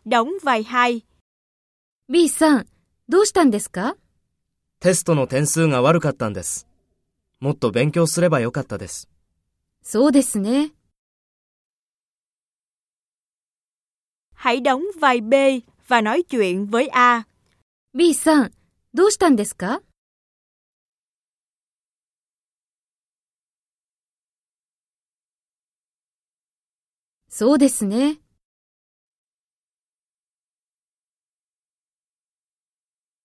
đóng vai 2。 B さん、どうしたんですか？ テストの点数が悪かったんです。もっと勉強すればよかったです。 そうですね。 Hãy đóng vai B và nói chuyện với A. B さん、どうしたんですか？そうですね。